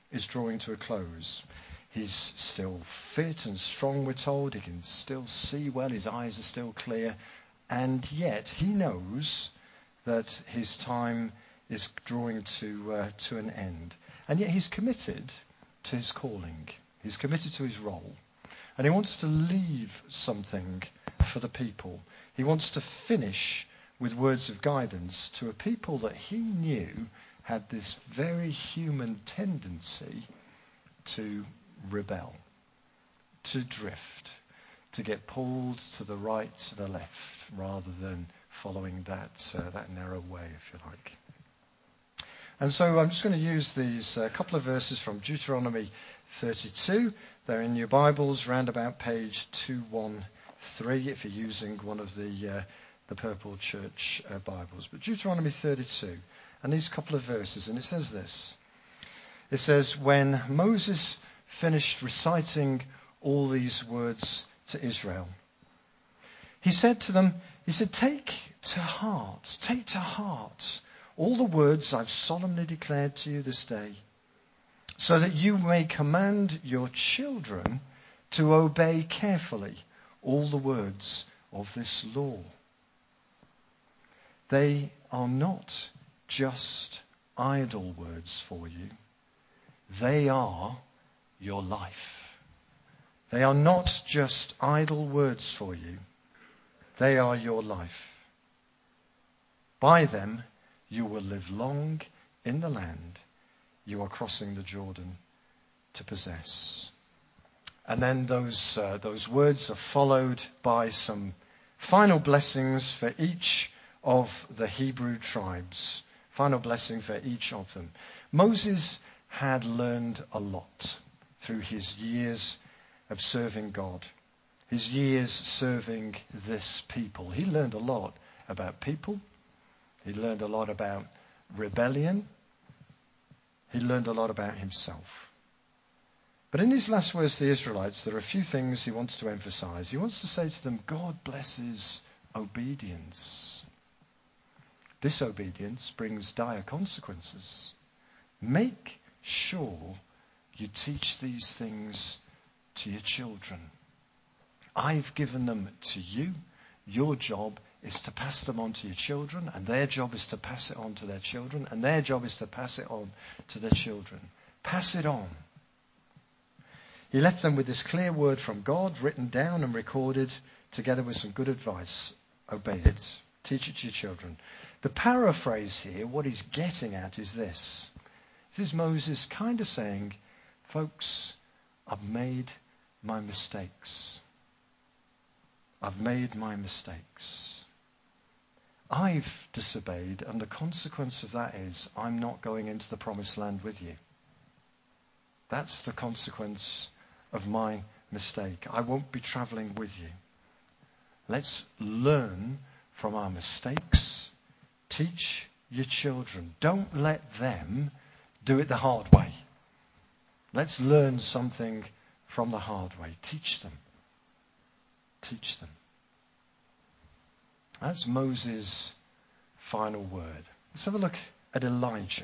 is drawing to a close. He's still fit and strong, we're told. He can still see well. His eyes are still clear. And yet he knows that his time is drawing to an end. And yet he's committed to his calling. He's committed to his role. And he wants to leave something for the people. He wants to finish with words of guidance to a people that he knew had this very human tendency to rebel, to drift, to get pulled to the right, to the left, rather than following that narrow way, if you like. And so I'm just going to use these couple of verses from Deuteronomy 32. They're in your Bibles, round about page 213, if you're using one of the purple church Bibles. But Deuteronomy 32, and these couple of verses, and it says this. It says, when Moses finished reciting all these words to Israel, he said to them, take to heart all the words I've solemnly declared to you this day, so that you may command your children to obey carefully all the words of this law. They are not just idle words for you. They are your life. They are not just idle words for you. They are your life. By them you will live long in the land you are crossing the Jordan to possess. And then those words are followed by some final blessings for each of the Hebrew tribes. Final blessing for each of them. Moses had learned a lot through his years of serving God, his years serving this people. He learned a lot about people. He learned a lot about rebellion. He learned a lot about himself. But in his last words to the Israelites, there are a few things he wants to emphasize. He wants to say to them, God blesses obedience. Disobedience brings dire consequences. Make sure you teach these things to your children. I've given them to you. Your job is to pass them on to your children, and their job is to pass it on to their children, and their job is to pass it on to their children. Pass it on. He left them with this clear word from God, written down and recorded, together with some good advice. Obey it. Teach it to your children. The paraphrase here, what he's getting at is this. This is Moses kind of saying, folks, I've made my mistakes. I've made my mistakes. I've disobeyed, and the consequence of that is I'm not going into the promised land with you. That's the consequence of my mistake. I won't be traveling with you. Let's learn from our mistakes. Teach your children. Don't let them do it the hard way. Let's learn something from the hard way. Teach them. Teach them. That's Moses' final word. Let's have a look at Elijah,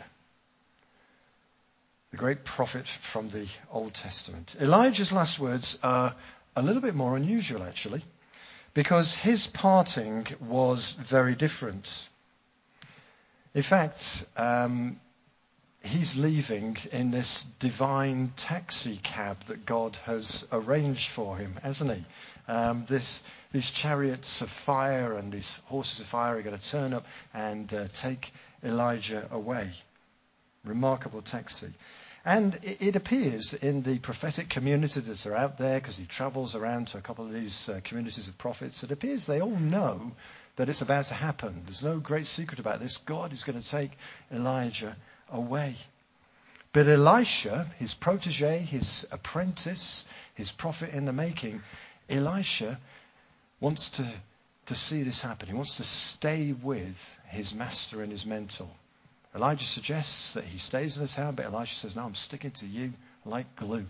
the great prophet from the Old Testament. Elijah's last words are a little bit more unusual, actually, because his parting was very different. In fact, he's leaving in this divine taxi cab that God has arranged for him, hasn't he? These chariots of fire and these horses of fire are going to turn up and take Elijah away. Remarkable taxi. And it appears in the prophetic community that are out there, because he travels around to a couple of these communities of prophets, it appears they all know that it's about to happen. There's no great secret about this. God is going to take Elijah away. But Elisha, his protege, his apprentice, his prophet in the making, Elisha wants to see this happen. He wants to stay with his master and his mentor. Elijah suggests that he stays in the town, but Elisha says, no, I'm sticking to you like glue.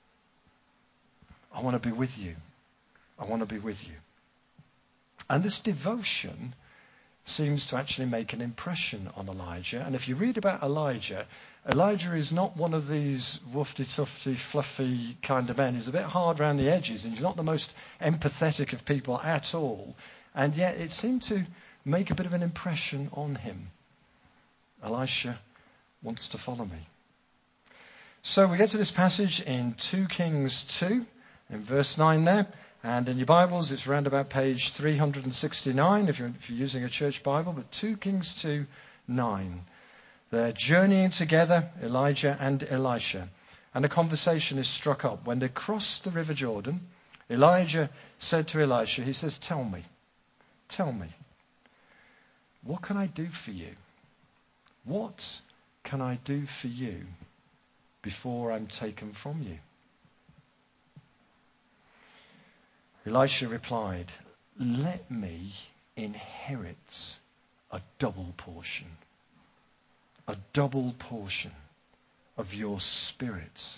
I want to be with you. I want to be with you. And this devotion seems to actually make an impression on Elijah. And if you read about Elijah, Elijah is not one of these woofty-tufty, fluffy kind of men. He's a bit hard around the edges, and he's not the most empathetic of people at all. And yet it seemed to make a bit of an impression on him. Elisha wants to follow me. So we get to this passage in 2 Kings 2, in verse 9 there. And in your Bibles, it's around about page 369 if you're using a church Bible. But 2 Kings 2, 9. They're journeying together, Elijah and Elisha. And a conversation is struck up. When they crossed the river Jordan, Elijah said to Elisha, he says, tell me, what can I do for you? What can I do for you before I'm taken from you? Elisha replied, let me inherit a double portion of your spirit.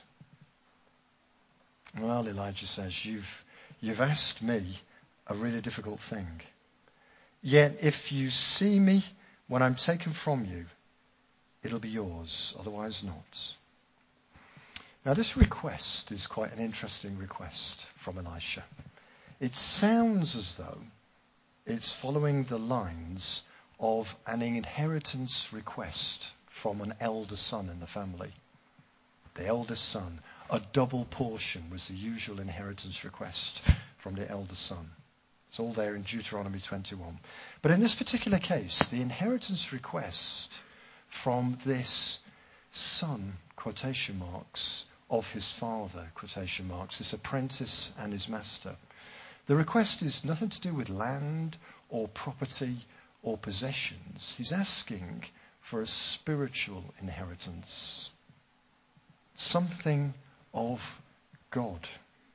Well, Elijah says, you've asked me a really difficult thing. Yet if you see me when I'm taken from you, it'll be yours, otherwise not. Now this request is quite an interesting request from Elisha. It sounds as though it's following the lines of an inheritance request from an elder son in the family. The eldest son, a double portion was the usual inheritance request from the eldest son. It's all there in Deuteronomy 21. But in this particular case, the inheritance request from this son, quotation marks, of his father, quotation marks, this apprentice and his master. The request is nothing to do with land or property or possessions. He's asking for a spiritual inheritance. Something of God.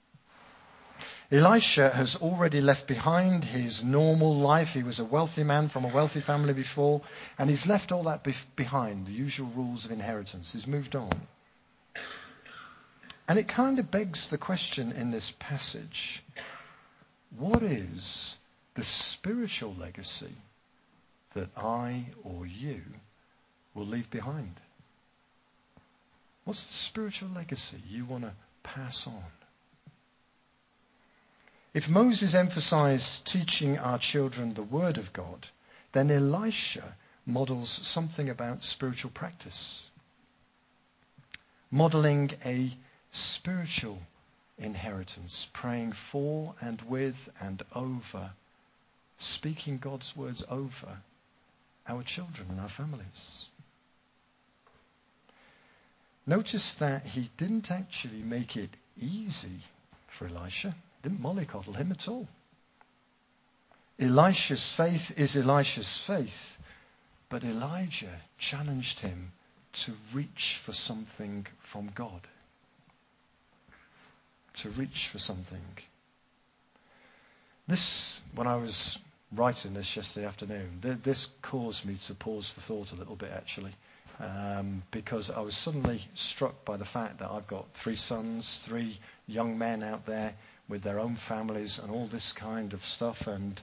Elisha has already left behind his normal life. He was a wealthy man from a wealthy family before, and he's left all that behind, the usual rules of inheritance. He's moved on. And it kind of begs the question in this passage, what is the spiritual legacy that I or you will leave behind? What's the spiritual legacy you want to pass on? If Moses emphasized teaching our children the Word of God, then Elisha models something about spiritual practice. Modeling a spiritual inheritance, praying for and with and over, speaking God's words over our children and our families. Notice that he didn't actually make it easy for Elisha. Didn't mollycoddle him at all. Elisha's faith is Elisha's faith, but Elijah challenged him to reach for something from God. To reach for something. This, when I was writing this yesterday afternoon, this caused me to pause for thought a little bit actually, because I was suddenly struck by the fact that I've got 3 sons, 3 young men out there with their own families and all this kind of stuff, and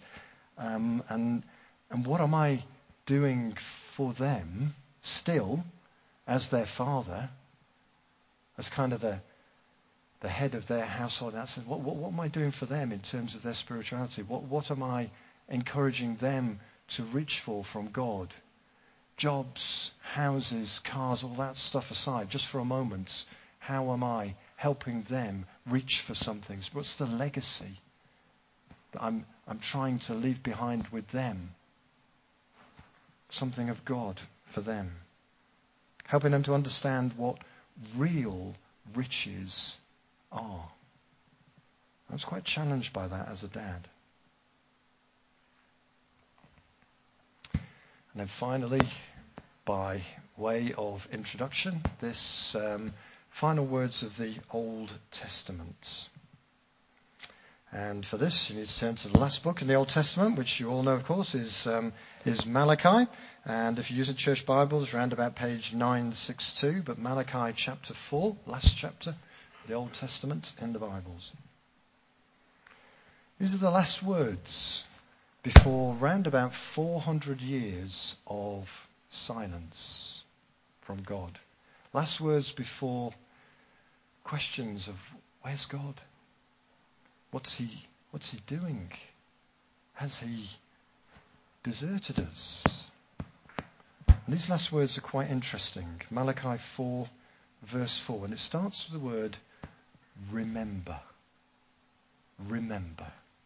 what am I doing for them still as their father, as kind of the head of their household? And I said, what am I doing for them in terms of their spirituality? What am I encouraging them to reach for from God? Jobs, houses, cars, all that stuff aside, just for a moment, how am I helping them reach for something? What's the legacy that I'm trying to leave behind with them? Something of God for them. Helping them to understand what real riches are. I was quite challenged by that as a dad. And then finally, by way of introduction, this final words of the Old Testament. And for this, you need to turn to the last book in the Old Testament, which you all know, of course, is Malachi. And if you're using church Bibles, around about page 962, but Malachi chapter 4, last chapter, the Old Testament in the Bibles. These are the last words before round about 400 years of silence from God. Last words before questions of where's God? What's he doing? Has he deserted us? And these last words are quite interesting. Malachi 4 verse 4, and it starts with the word remember. Remember.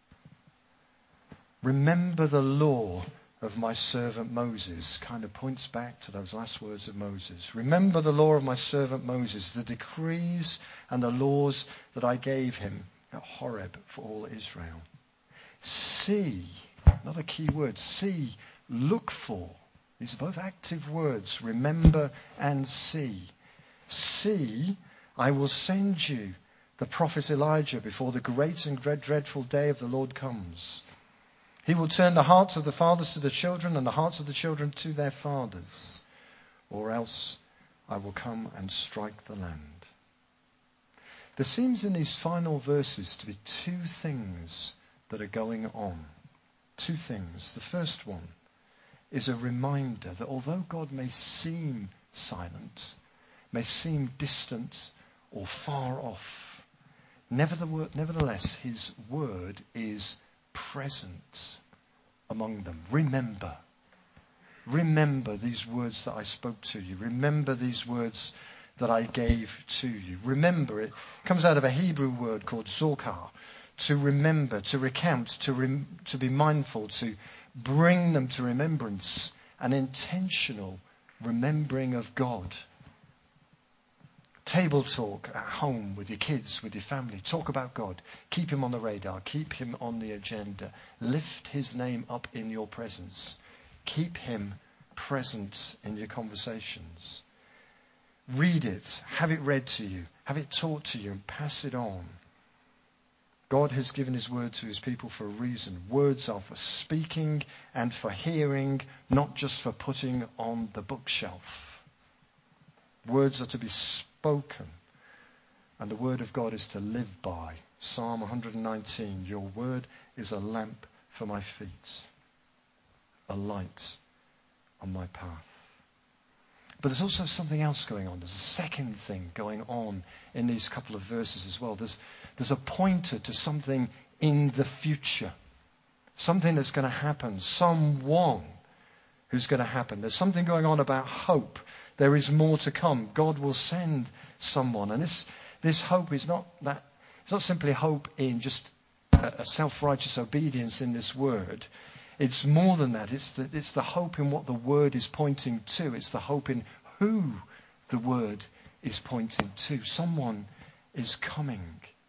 Remember the law of my servant Moses. Kind of points back to those last words of Moses. Remember the law of my servant Moses, the decrees and the laws that I gave him at Horeb for all Israel. See, another key word, see, look for. These are both active words, remember and see. See, I will send you the prophet Elijah before the great and dreadful day of the Lord comes. He will turn the hearts of the fathers to the children and the hearts of the children to their fathers, or else I will come and strike the land. There seems in these final verses to be two things that are going on. Two things. The first one is a reminder that although God may seem silent, may seem distant or far off, nevertheless his word is present among them. Remember. Remember these words that I spoke to you. Remember these words that I gave to you. Remember, it comes out of a Hebrew word called zokar, to remember, to recount, to be mindful, to bring them to remembrance, an intentional remembering of God. Table talk at home with your kids, with your family. Talk about God. Keep him on the radar. Keep him on the agenda. Lift his name up in your presence. Keep him present in your conversations. Read it. Have it read to you. Have it taught to you and pass it on. God has given his word to his people for a reason. Words are for speaking and for hearing, not just for putting on the bookshelf. Words are to be spoken, and the word of God is to live by. Psalm 119, your word is a lamp for my feet, a light on my path. But there's also something else going on. There's a second thing going on in these couple of verses as well. There's a pointer to something in the future. Something that's going to happen. Someone who's going to happen. There's something going on about hope. There is more to come. God will send someone. And this hope is not simply hope in just a self-righteous obedience in this word. It's more than that. It's the hope in what the word is pointing to. It's the hope in who the word is pointing to. Someone is coming.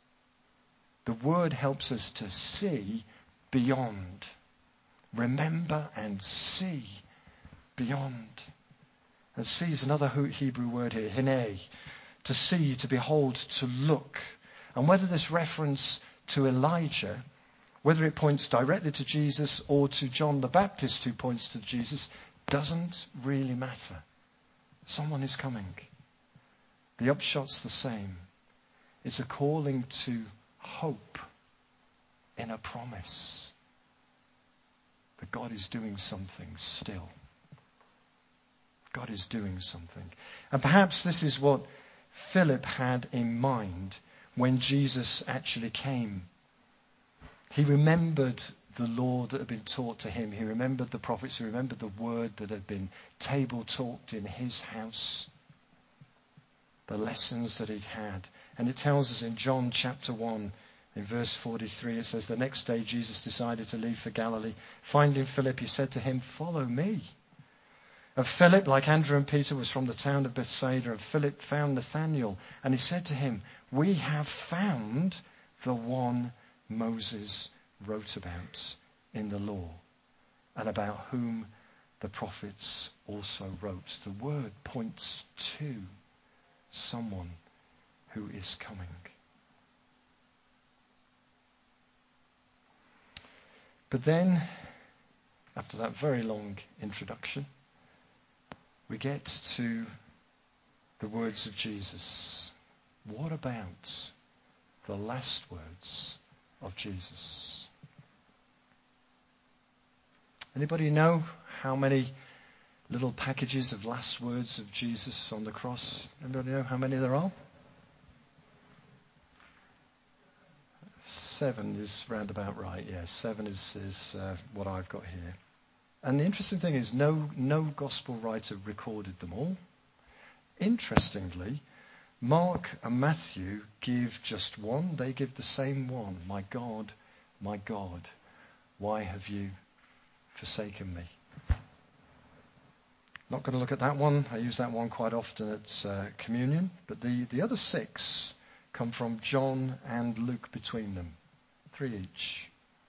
The word helps us to see beyond. Remember and see beyond. And see is another Hebrew word here, hine, to see, to behold, to look. And whether this reference to Elijah, whether it points directly to Jesus or to John the Baptist who points to Jesus, doesn't really matter. Someone is coming. The upshot's the same. It's a calling to hope in a promise that God is doing something still. God is doing something. And perhaps this is what Philip had in mind when Jesus actually came. He remembered the law that had been taught to him. He remembered the prophets. He remembered the word that had been table talked in his house. The lessons that he'd had. And it tells us in John chapter 1, in verse 43, it says, the next day Jesus decided to leave for Galilee. Finding Philip, he said to him, follow me. And Philip, like Andrew and Peter, was from the town of Bethsaida. And Philip found Nathanael. And he said to him, we have found the one Moses wrote about in the law, and about whom the prophets also wrote. The word points to someone who is coming. But then, after that very long introduction, we get to the words of Jesus. What about the last words of Jesus? Anybody know how many little packages of last words of Jesus on the cross? Anybody know how many there are? 7 is round about right. Yeah, 7 is what I've got here. And the interesting thing is no gospel writer recorded them all. Interestingly, Mark and Matthew give just one. They give the same one. My God, why have you forsaken me? Not going to look at that one. I use that one quite often at communion. But the other 6 come from John and Luke between them. 3 each.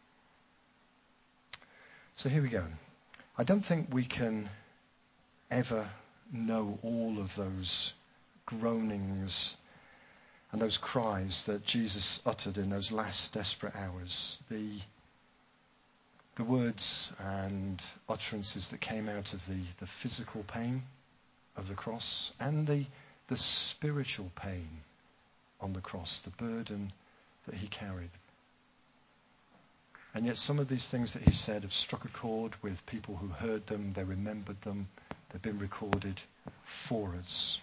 So here we go. I don't think we can ever know all of those groanings and those cries that Jesus uttered in those last desperate hours. The words and utterances that came out of the physical pain of the cross and the spiritual pain on the cross, the burden that he carried. And yet some of these things that he said have struck a chord with people who heard them, they remembered them, they've been recorded for us.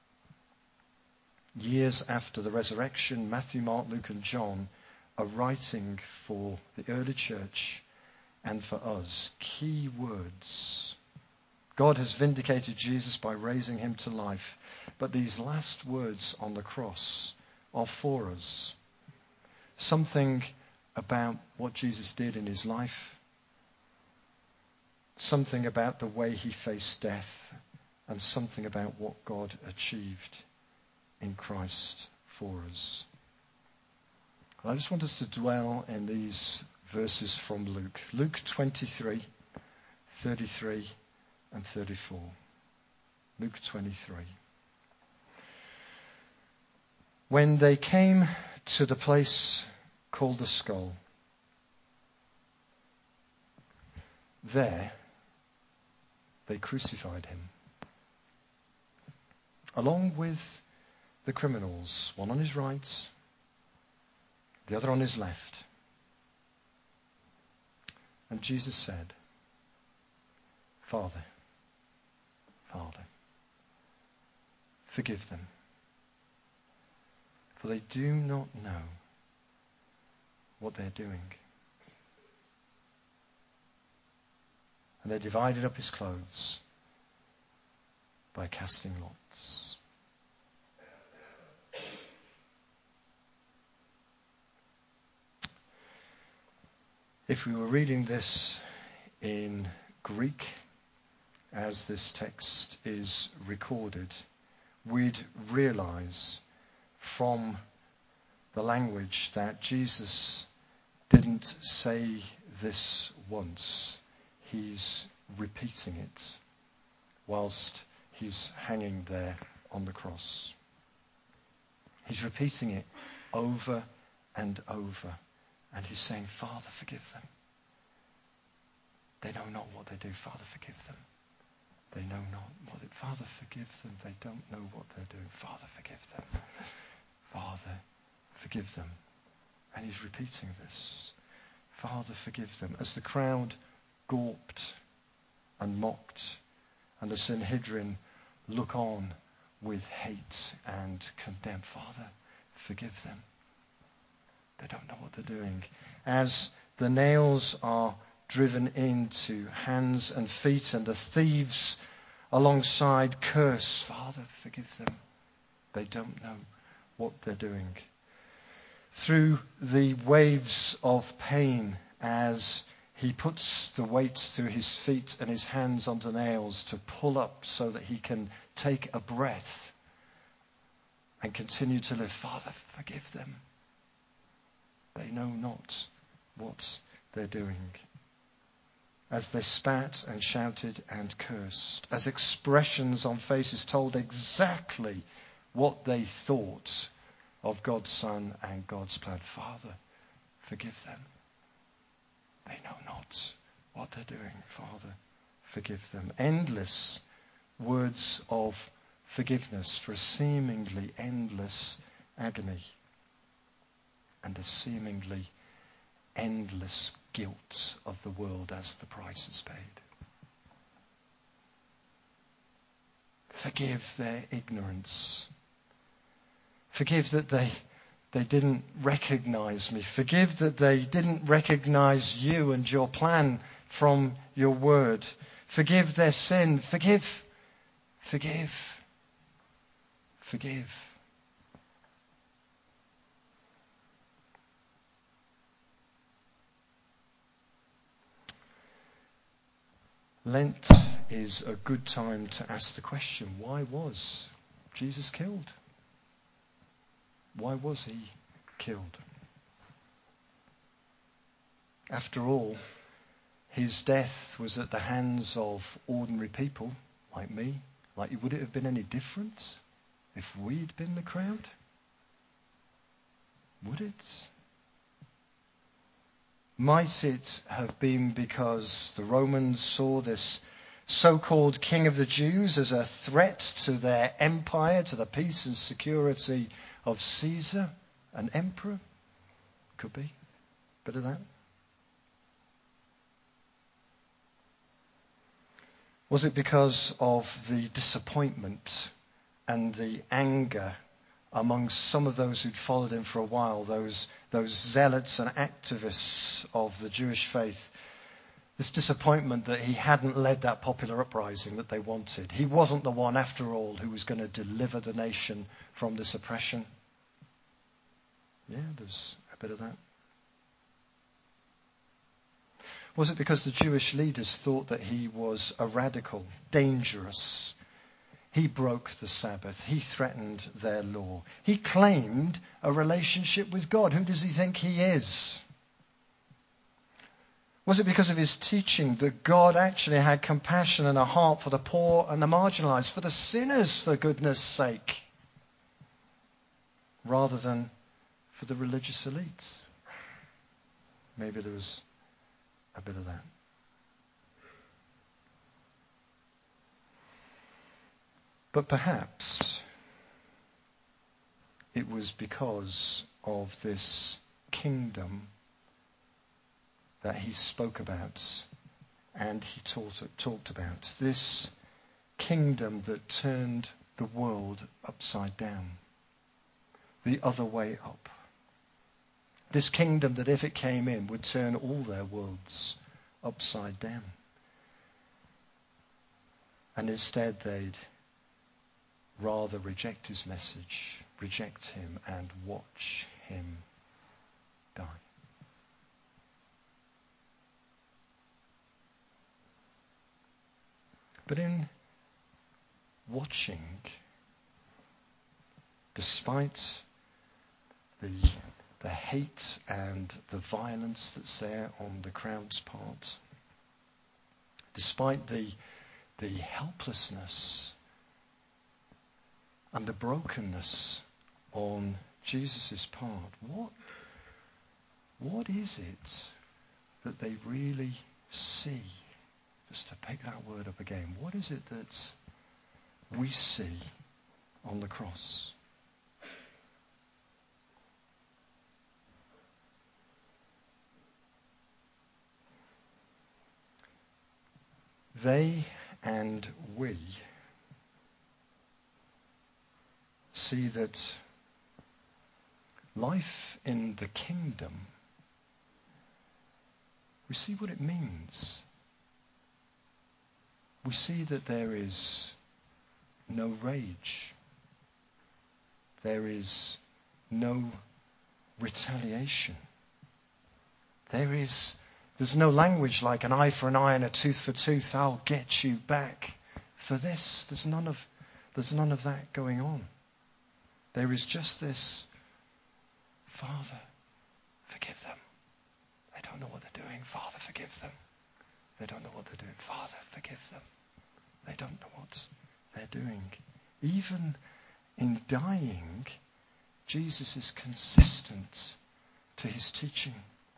Years after the resurrection, Matthew, Mark, Luke and John are writing for the early church and for us key words. God has vindicated Jesus by raising him to life, but these last words on the cross are for us. Something about what Jesus did in his life, something about the way he faced death, and something about what God achieved in Christ for us. I just want us to dwell in these verses from Luke. Luke 23, 33 and 34. Luke 23. When they came to the place called the Skull, there they crucified him, along with the criminals, one on his right, the other on his left. And Jesus said, Father, forgive them, for they do not know what they're doing. And they divided up his clothes by casting lots. If we were reading this in Greek, as this text is recorded, we'd realize from the language that Jesus didn't say this once. He's repeating it whilst he's hanging there on the cross. He's repeating it over and over. And he's saying, Father, forgive them. They know not what they do. Father, forgive them. They know not what it. Father, forgive them. They don't know what they're doing. Father, forgive them. Father, forgive them. And he's repeating this. Father, forgive them. As the crowd gawped and mocked, and the Sanhedrin look on with hate and condemn. Father, forgive them. They don't know what they're doing. As the nails are driven into hands and feet and the thieves alongside curse, Father, forgive them. They don't know what they're doing. Through the waves of pain as he puts the weight through his feet and his hands onto nails to pull up so that he can take a breath and continue to live. Father, forgive them. They know not what they're doing. As they spat and shouted and cursed, as expressions on faces told exactly what they thought of God's Son and God's plan. Father, forgive them. They know not what they're doing. Father, forgive them. Endless words of forgiveness for a seemingly endless agony and a seemingly endless guilt of the world as the price is paid. Forgive their ignorance. Forgive that they didn't recognize me. Forgive that they didn't recognize you and your plan from your word. Forgive their sin. Forgive. Forgive. Forgive. Lent is a good time to ask the question, why was Jesus killed? Why was he killed? After all, his death was at the hands of ordinary people like me. Would it have been any different if we'd been the crowd? Would it? Might it have been because the Romans saw this so-called king of the Jews as a threat to their empire, to the peace and security of Caesar, an emperor? Could be. Bit of that. Was it because of the disappointment and the anger amongst some of those who'd followed him for a while, those zealots and activists of the Jewish faith, this disappointment that he hadn't led that popular uprising that they wanted? He wasn't the one, after all, who was going to deliver the nation from this oppression. Yeah, there's a bit of that. Was it because the Jewish leaders thought that he was a radical, dangerous? He broke the Sabbath. He threatened their law. He claimed a relationship with God. Who does he think he is? Was it because of his teaching that God actually had compassion and a heart for the poor and the marginalized, for the sinners, for goodness sake, rather than for the religious elites? Maybe there was a bit of that. But perhaps it was because of this kingdom that he spoke about and he talked about. This kingdom that turned the world upside down, the other way up. This kingdom that, if it came in, would turn all their worlds upside down. And instead they'd rather reject his message, reject him, and watch him die. But in watching, despite the hate and the violence that's there on the crowd's part, despite the helplessness and the brokenness on Jesus' part, what is it that they really see? Just to pick that word up again, what is it that we see on the cross? They and we see that life in the kingdom, we see what it means. We see that there is no rage. There is no retaliation. There's no language like an eye for an eye and a tooth for tooth. I'll get you back for this. There's none of that going on. There is just this, Father, forgive them. They don't know what they're doing. Father, forgive them. They don't know what they're doing. Father, forgive them. They don't know what they're doing. Even in dying, Jesus is consistent to his teaching.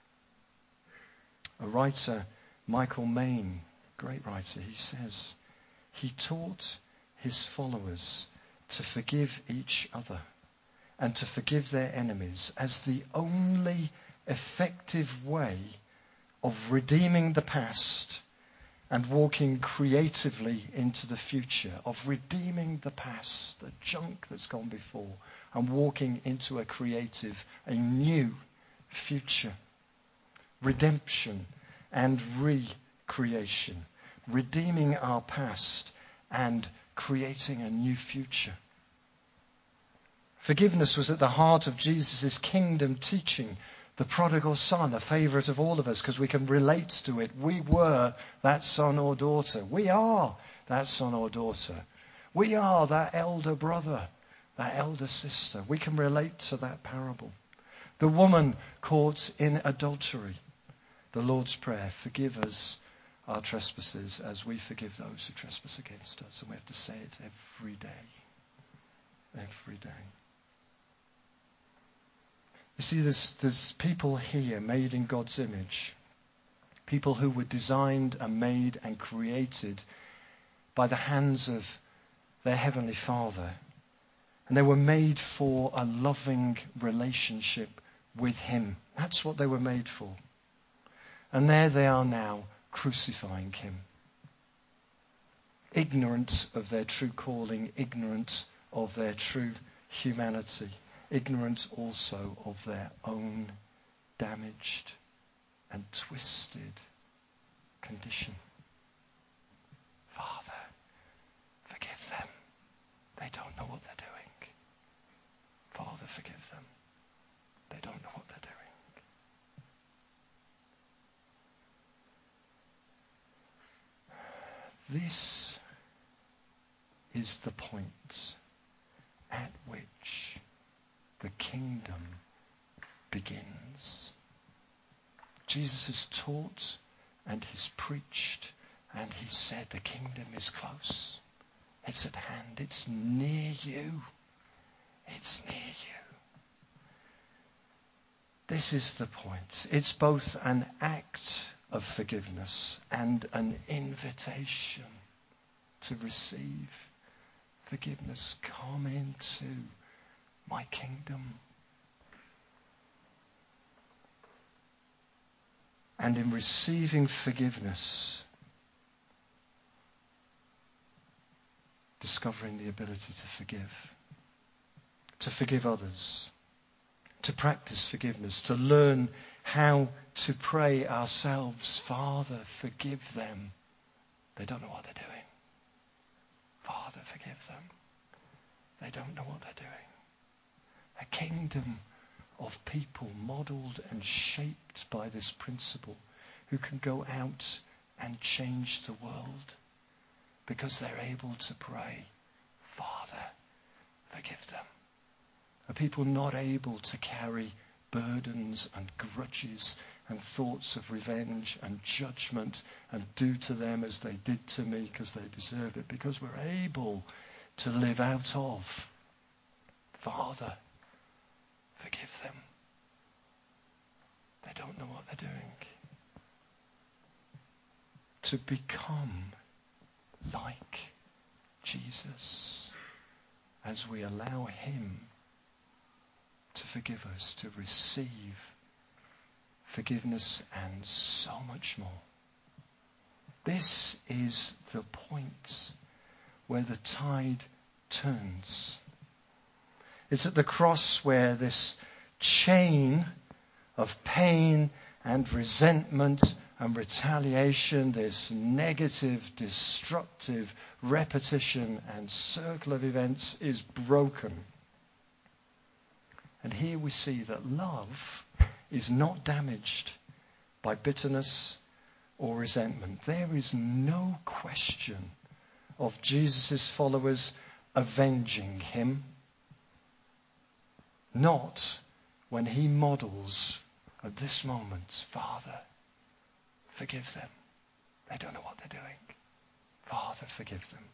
A writer, Michael Maine, great writer, he says, he taught his followers to forgive each other and to forgive their enemies as the only effective way of redeeming the past and walking creatively into the future, of redeeming the past, the junk that's gone before, and walking into a new future. Redemption and recreation. Redeeming our past and creating a new future. Forgiveness was at the heart of Jesus' kingdom teaching. The prodigal son, a favourite of all of us because we can relate to it. We were that son or daughter. We are that son or daughter. We are that elder brother, that elder sister. We can relate to that parable. The woman caught in adultery. The Lord's Prayer, forgive us our trespasses as we forgive those who trespass against us. And we have to say it every day. Every day. You see, there's people here made in God's image. People who were designed and made and created by the hands of their Heavenly Father. And they were made for a loving relationship with Him. That's what they were made for. And there they are now, crucifying Him. Ignorant of their true calling, ignorant of their true humanity. Ignorant also of their own damaged and twisted condition. Father, forgive them. They don't know what they're doing. Father, forgive them. They don't know what they're doing. This is the point at which the kingdom begins. Jesus has taught and He's preached and He said the kingdom is close. It's at hand. It's near you. It's near you. This is the point. It's both an act of forgiveness and an invitation to receive forgiveness. Come into my kingdom. And in receiving forgiveness, discovering the ability to forgive others, to practice forgiveness, to learn how to pray ourselves, Father, forgive them. They don't know what they're doing. Father, forgive them. They don't know what they're doing. A kingdom of people modelled and shaped by this principle who can go out and change the world because they're able to pray, Father, forgive them. A people not able to carry burdens and grudges and thoughts of revenge and judgment and do to them as they did to me because they deserved it, because we're able to live out of, Father, forgive them. They don't know what they're doing. To become like Jesus as we allow Him to forgive us, to receive forgiveness and so much more. This is the point where the tide turns. It's at the cross where this chain of pain and resentment and retaliation, this negative, destructive repetition and circle of events is broken. And here we see that love is not damaged by bitterness or resentment. There is no question of Jesus' followers avenging Him. Not when He models at this moment, Father, forgive them. They don't know what they're doing. Father, forgive them.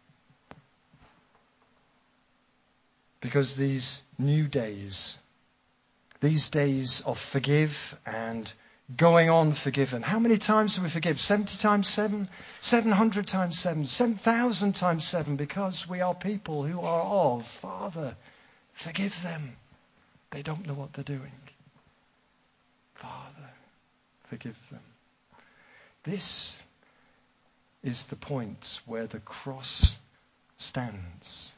Because these new days, these days of forgive and going on forgiven. How many times do we forgive? 70 times 7? 700 times 7? 7,000 times 7? Because we are people who are of, Father, forgive them. They don't know what they're doing. Father, forgive them. This is the point where the cross stands.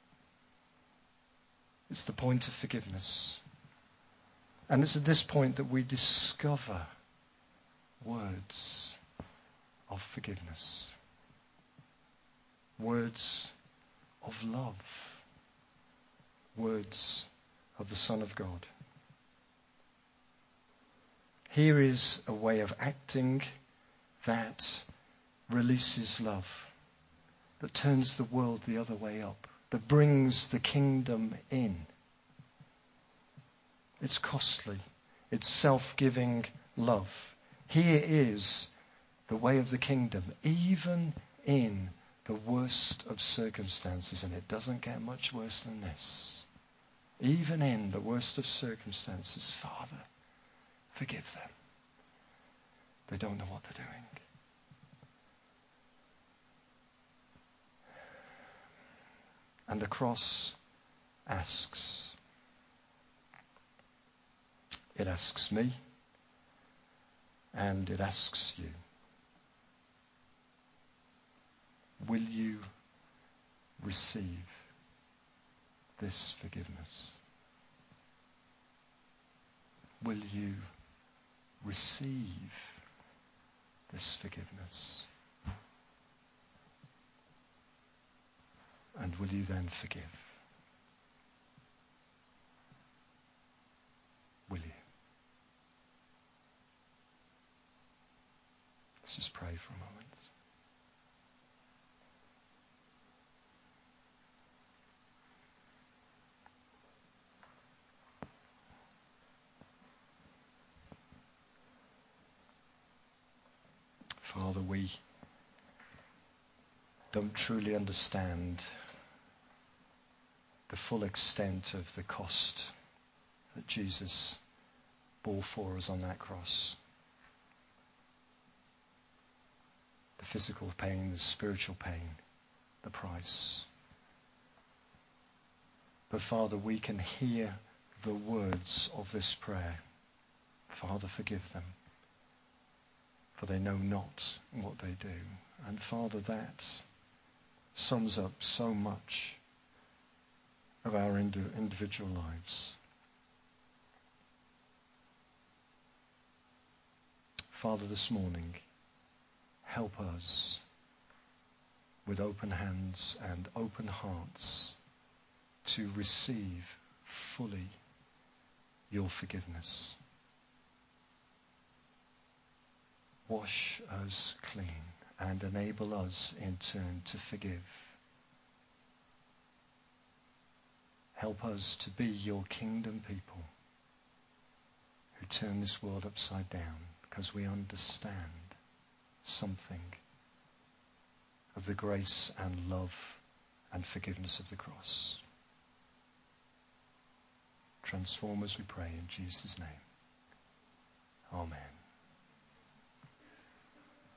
It's the point of forgiveness. And it's at this point that we discover words of forgiveness. Words of love. Words of the Son of God. Here is a way of acting that releases love, that turns the world the other way up, that brings the kingdom in. It's costly. It's self-giving love. Here is the way of the kingdom, even in the worst of circumstances, and it doesn't get much worse than this. Even in the worst of circumstances, Father, forgive them. They don't know what they're doing. And the cross asks. It asks me, and it asks you. Will you receive this forgiveness? Will you receive this forgiveness? And will you then forgive? Will you? Let's just pray for a moment. Father, we don't truly understand the full extent of the cost that Jesus bore for us on that cross. The physical pain, the spiritual pain, the price. But Father, we can hear the words of this prayer. Father, forgive them, for they know not what they do. And Father, that sums up so much of our individual lives. Father, this morning, help us with open hands and open hearts to receive fully your forgiveness. Wash us clean and enable us in turn to forgive. Help us to be your kingdom people who turn this world upside down because we understand something of the grace and love and forgiveness of the cross. Transform us, we pray, in Jesus' name. Amen.